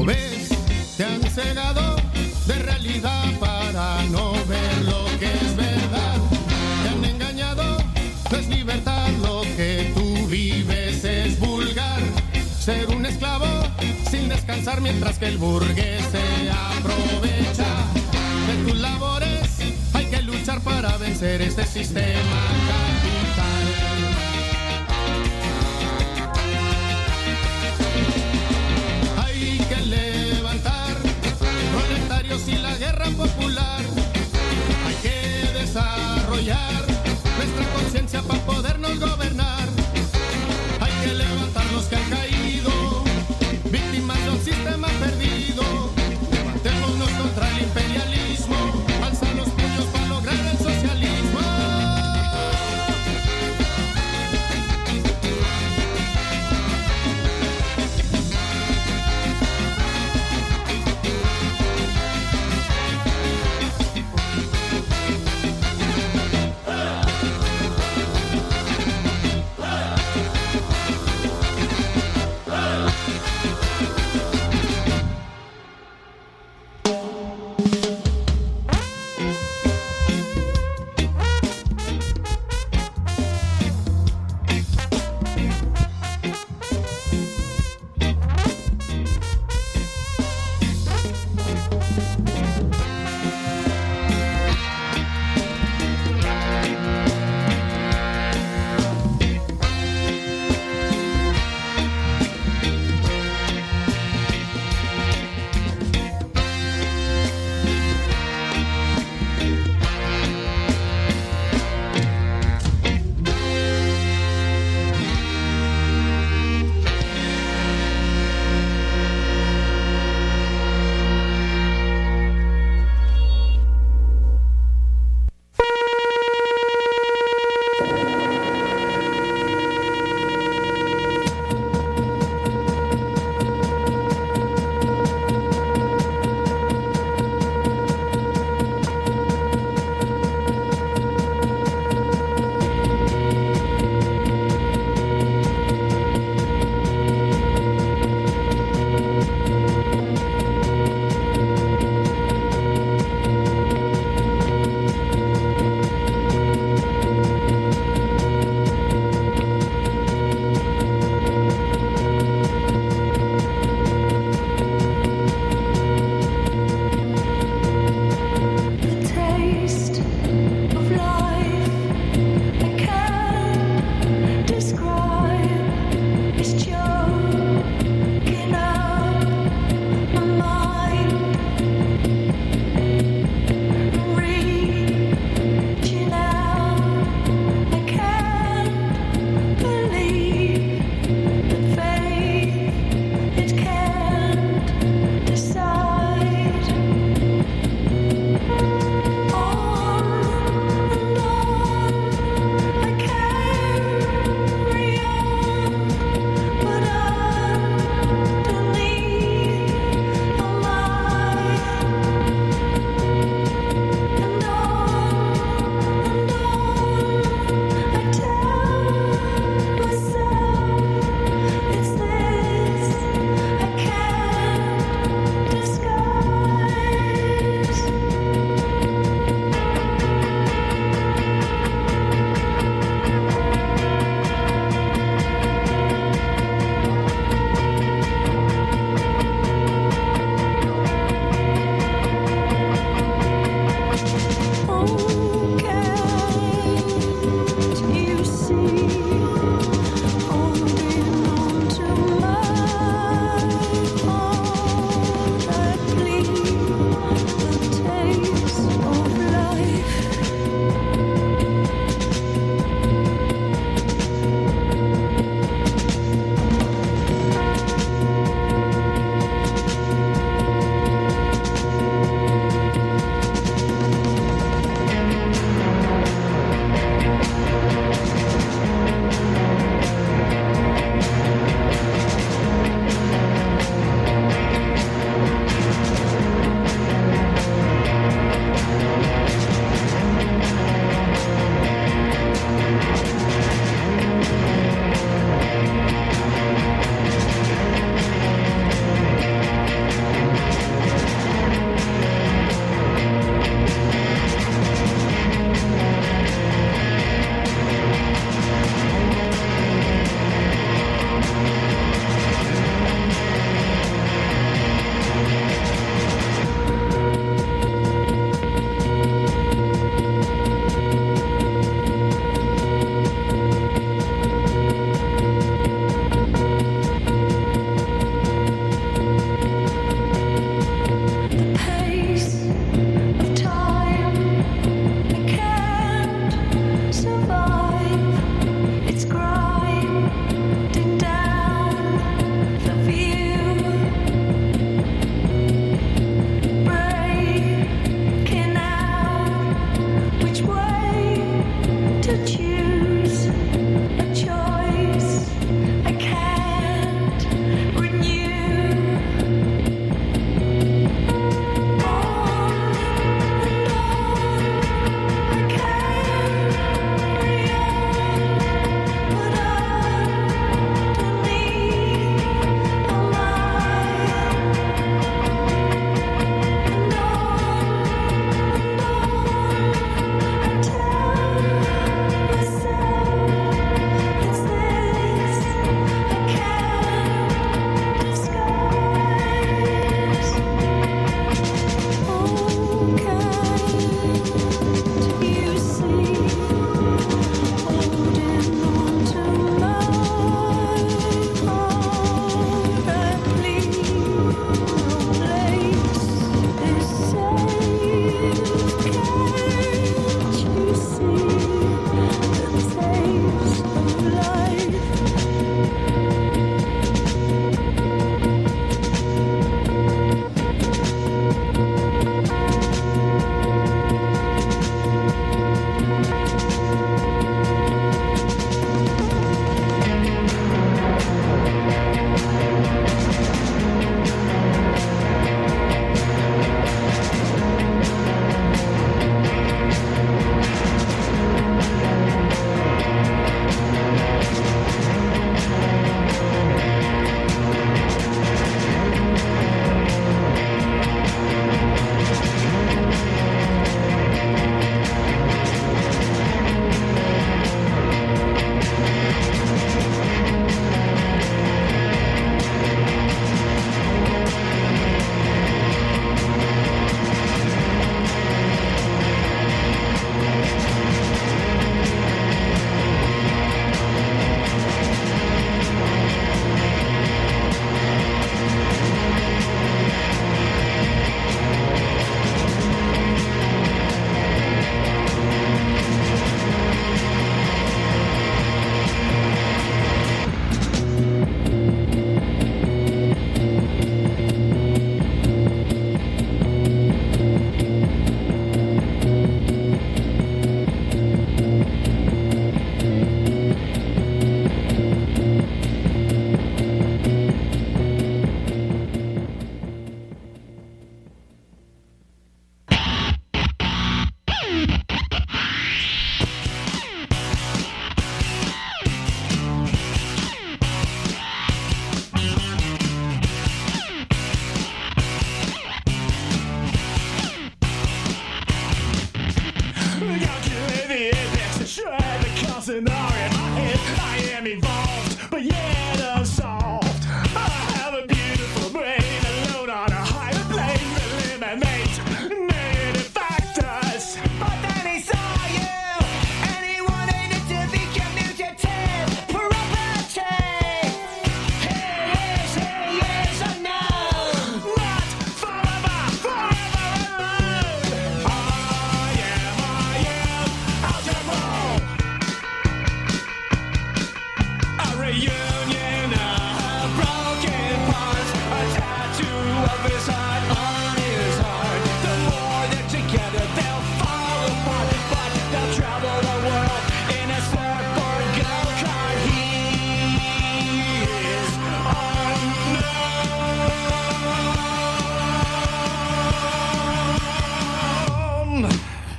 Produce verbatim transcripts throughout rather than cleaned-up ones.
ves, te han cegado de realidad para no ver lo que es verdad. Te han engañado, no es libertad, lo que tú vives es vulgar. Ser un esclavo sin descansar mientras que el burgués se aprovecha de tus labores. Hay que luchar para vencer este sistema capital. Hay que levantar proletarios y la guerra popular. Hay que desarrollar nuestra conciencia para podernos gobernar. Hay que levantar los que han caído, víctimas de un sistema perdido. Levantémonos contra el imperialismo, alza los puños para lograr el socialismo. yet unsolved. I have a beautiful brain alone on a higher plane. Eliminate negative factors. But then he saw you, and he wanted it to be commutative property. He is, he is unknown. Not forever, forever alone. I am, I am algebra. A reunion of broken parts, a tattoo of his heart on his heart. The more they're together, they'll fall apart, but they'll travel the world in a surfboard go-kart. He is unknown.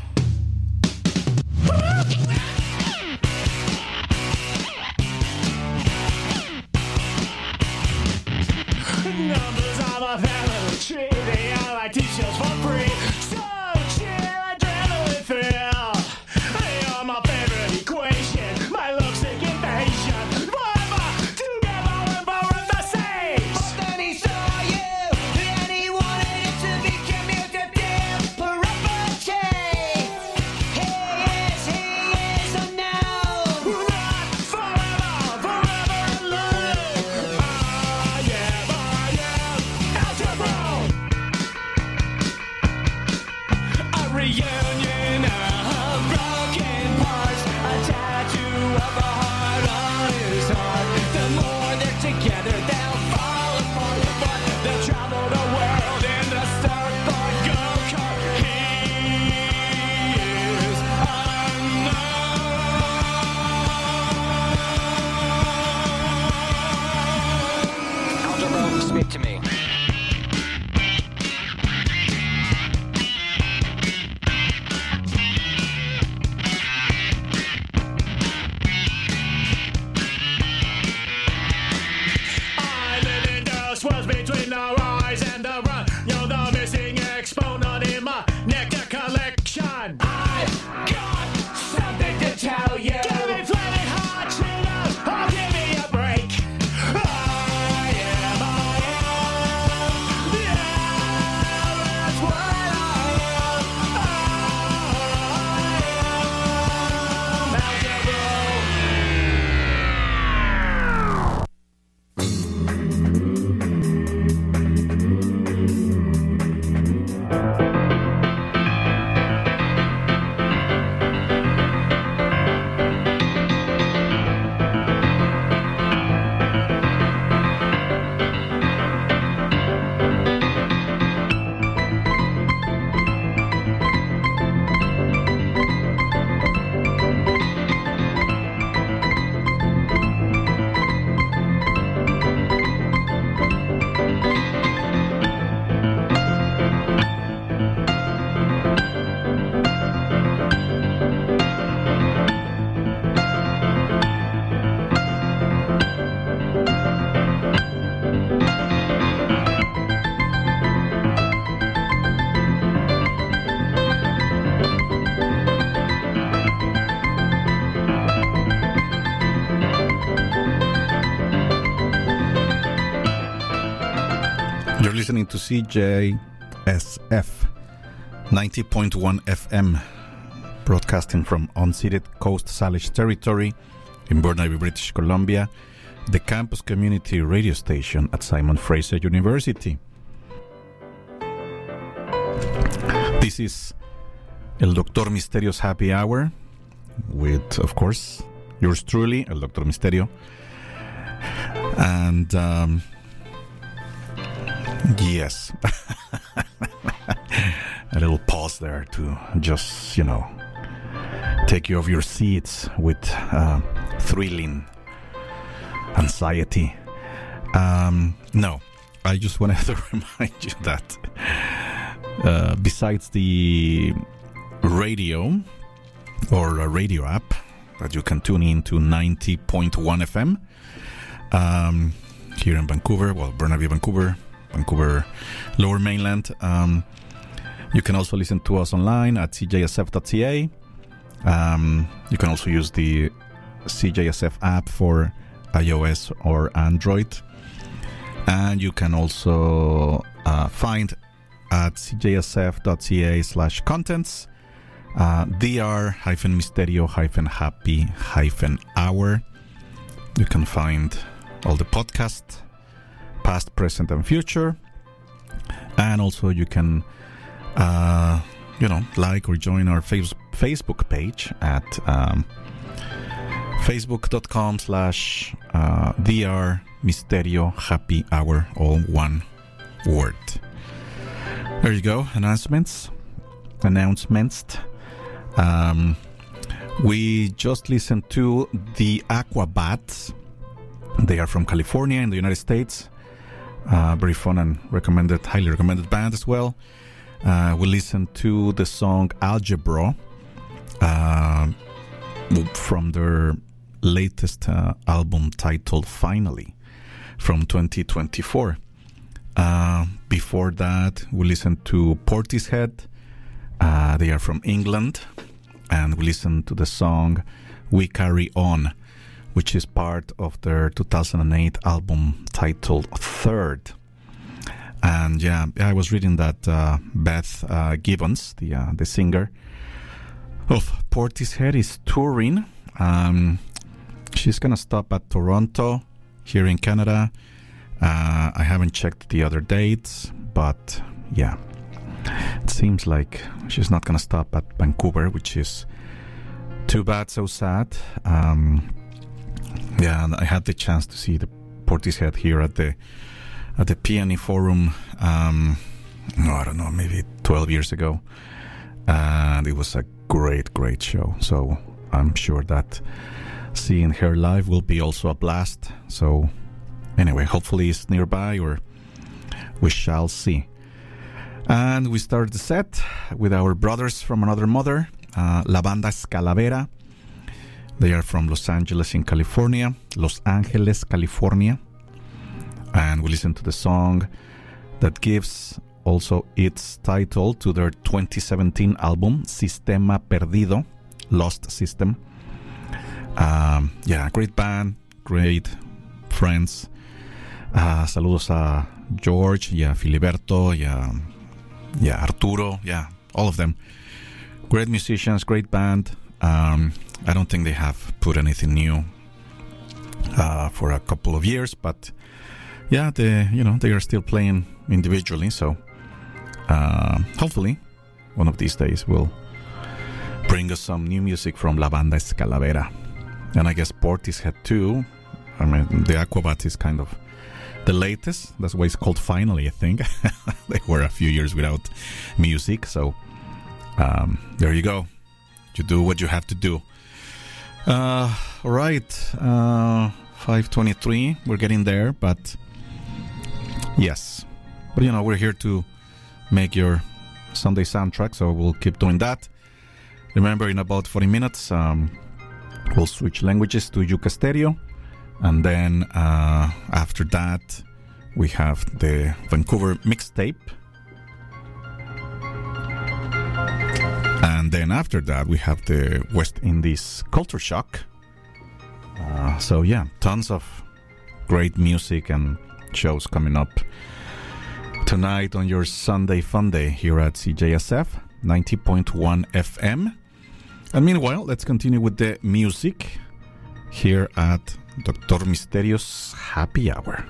Numbers of a family tree, they are like t-shirts for free. So chill, adrenaline thrill. They are my favorite equation, my love-sick invasion. Forever together and forever the same. But then he saw you, and he wanted it to be commutative property. He is, he is unknown. Not forever, forever alone. I am, I am algebra. A reunion of broken parts, a tattoo of a heart on his heart. The more they're together, they'll fall apart, but they'll travel the world in the surfboard go-kart. He is unknown. Algebra, speak to me. I live in the swirls between the rise and the run. You're the missing exponent in my nectar collection. I've got something to tell you. Give me flaming hot Cheetos, or give me a break. I am, I am, yeah, that's what I am. I am algebra. You're listening to C J S F ninety point one F M, broadcasting from unceded Coast Salish territory in Burnaby, British Columbia, the campus community radio station at Simon Fraser University. This is El Doctor Misterio's Happy Hour with, of course, yours truly, El Doctor Misterio. And, um, yes, a little pause there to just, you know, take you off your seats with uh, thrilling anxiety. Um, no, I just wanted to remind you that uh, besides the radio or a radio app that you can tune in to ninety point one F M um, here in Vancouver, well, Burnaby, Vancouver, Vancouver Lower Mainland. Um, you can also listen to us online at c j s f dot c a. Um, you can also use the C J S F app for iOS or Android. And you can also uh, find at c j s f dot c a slash contents uh, dr hyphen misterio hyphen happy hyphen hour. You can find all the podcasts, past, present, and future. And also you can, uh, you know, like or join our face- Facebook page at um, facebook.com slash dr misterio happy hour, all one word. There you go. Announcements. Announcements. Um, we just listened to the Aquabats. They are from California in the United States. Uh, very fun and recommended, highly recommended band as well. Uh, we listened to the song Algebra uh, from their latest uh, album titled Finally from twenty twenty-four. Uh, before that, we listened to Portishead. Uh, they are from England. And we listened to the song We Carry On, which is part of their two thousand eight album titled Third. And yeah, I was reading that uh, Beth uh, Gibbons, the uh, the singer of Portishead, is touring. Um, she's going to stop at Toronto here in Canada. Uh, I haven't checked the other dates, but yeah, it seems like she's not going to stop at Vancouver, which is too bad, so sad. Um, yeah, and I had the chance to see the Portishead here at the at the P N E Forum. Um, no, I don't know, maybe twelve years ago, and it was a great, great show. So I'm sure that seeing her live will be also a blast. So anyway, hopefully it's nearby, or we shall see. And we started the set with our brothers from another mother, uh, La Banda Escalavera. They are from Los Angeles in California, Los Angeles, California. And we listened to the song that gives also its title to their twenty seventeen album, Sistema Perdido, Lost System. Um, yeah, great band, great friends. Uh, saludos a George, y a Filiberto, y a, y a Arturo, yeah, all of them. Great musicians, great band. Um, I don't think they have put anything new uh, for a couple of years, but yeah, they, you know, they are still playing individually. So uh, hopefully, one of these days will bring us some new music from La Banda Escalavera. And I guess Portishead too. I mean, the Aquabats is kind of the latest. That's why it's called Finally, I think. They were a few years without music, so um, there you go. You do what you have to do. Uh, all right, uh, five twenty-three. We're getting there, but yes. But you know, we're here to make your Sunday soundtrack, so we'll keep doing that. Remember, in about forty minutes, um, we'll switch languages to Yuka Stereo. And then uh, after that, we have the Vancouver mixtape. And then after that, we have the West Indies Culture Shock. Uh, so yeah, tons of great music and shows coming up tonight on your Sunday Fun Day here at C J S F ninety point one F M. And meanwhile, let's continue with the music here at Doctor Misterio's Happy Hour.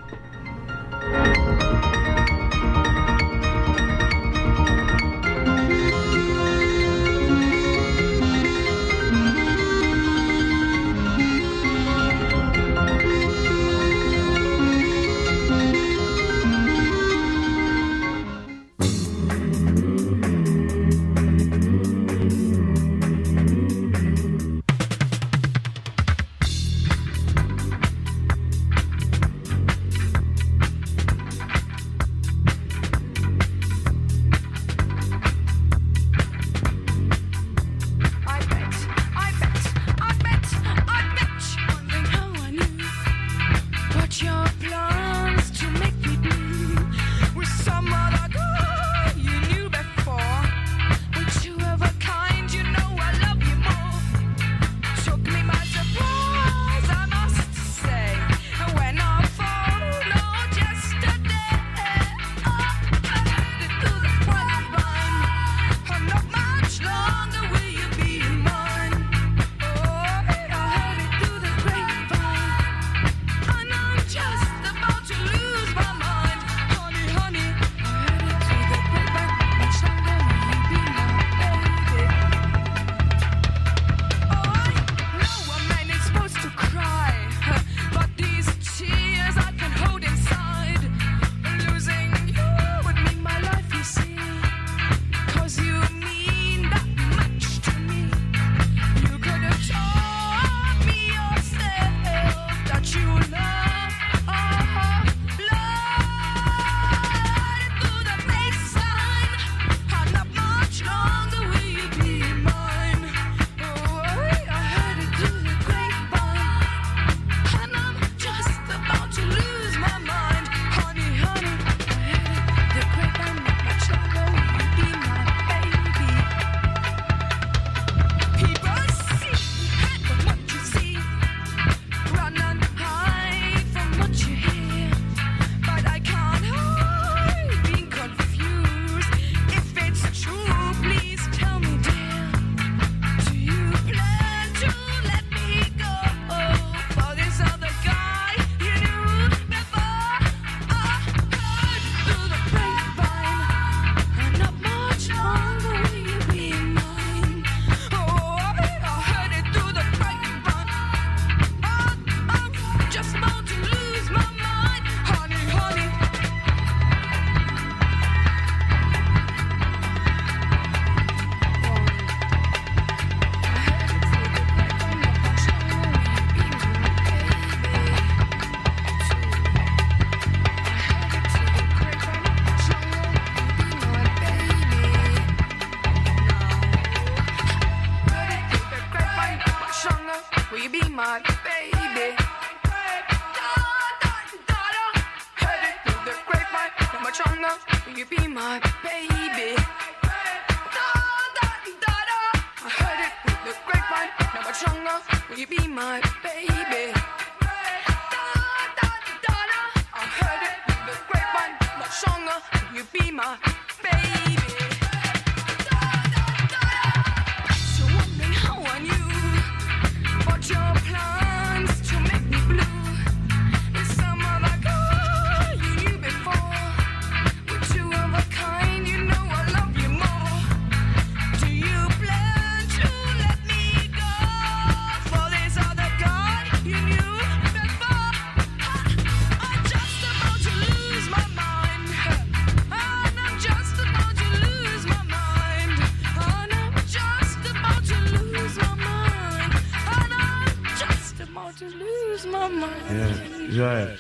be my baby? Da, da, da, da. I heard it with the grapevine, now much longer. Will you be my baby? Da, da, da, da. I heard it with the grapevine, much longer. Will you be my baby? Da, da, da, da. So wondering how I knew about your plans to make me blue. There's some other girl you knew before. We're two of a kind, you know I love you more. Do you plan to let me go for this other girl you knew before? I'm just about to lose my mind. And I'm just about to lose my mind. And I'm just about to lose my mind. And I'm just about to lose my mind. Ja, já é.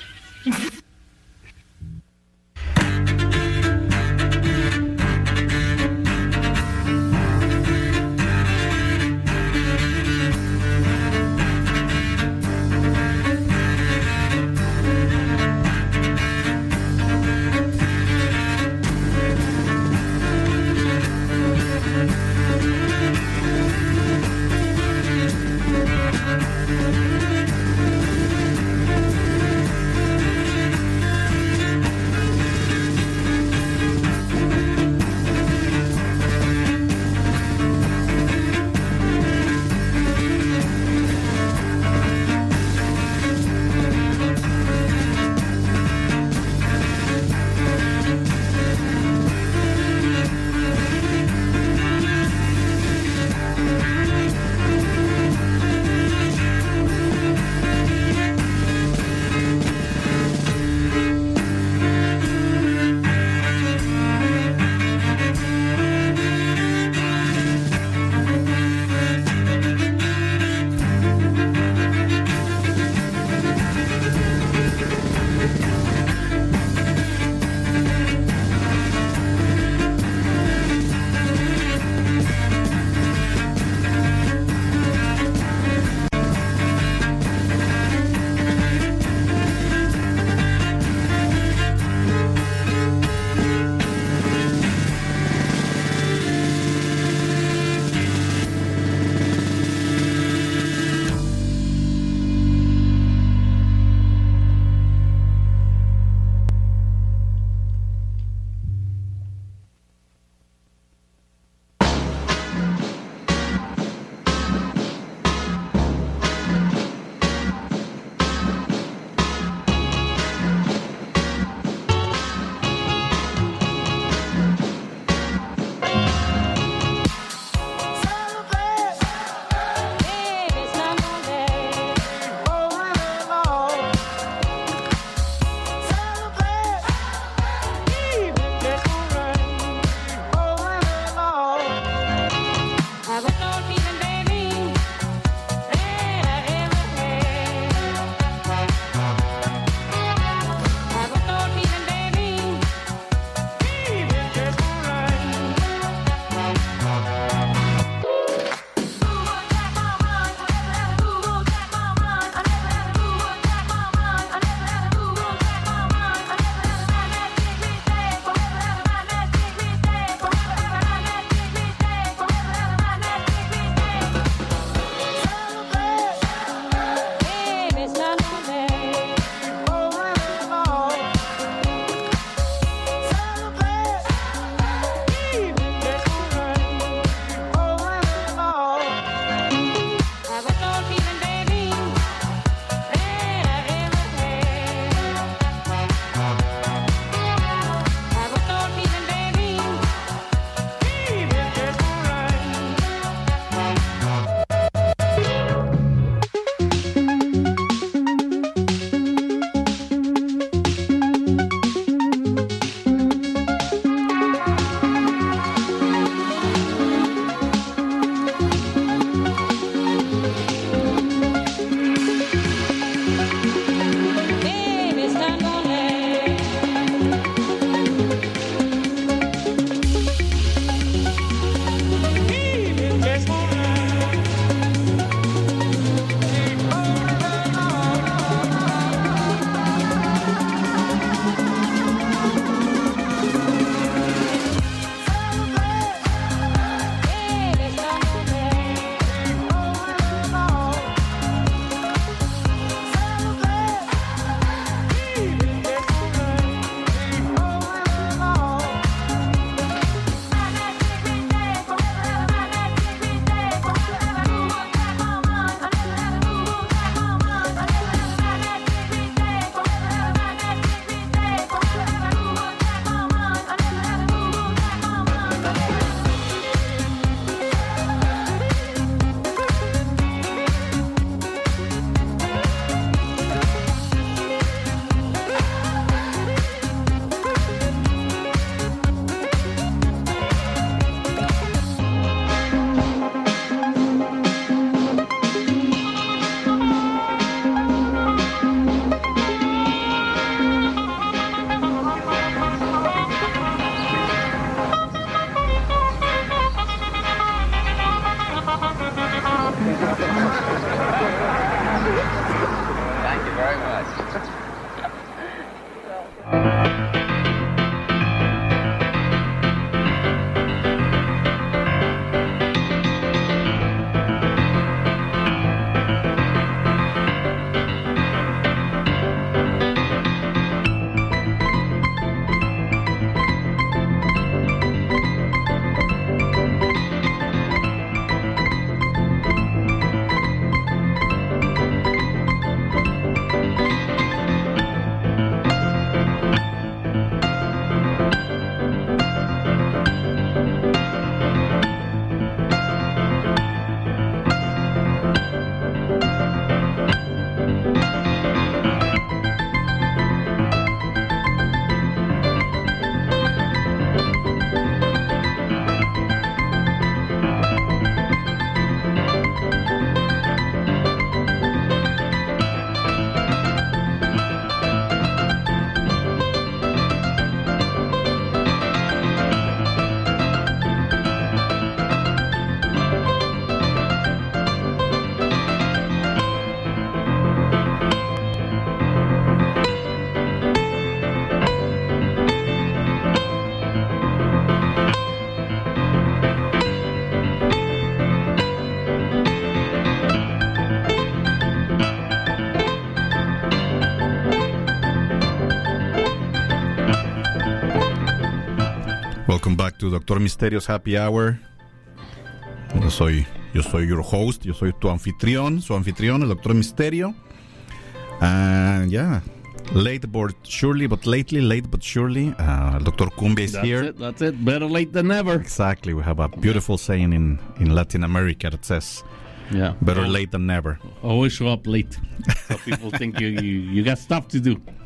back to Doctor Misterio's Happy Hour. Yo soy, yo soy your host, yo soy tu anfitrión, su anfitrión, el Doctor Misterio. And yeah, late but surely, but lately, late but surely, uh, Doctor Cumbia is That's here. it, that's it. Better late than never. Exactly, we have a beautiful saying in, in Latin America that says, Yeah. better Al- late than never. Always show up late. So people think you, you, you got stuff to do.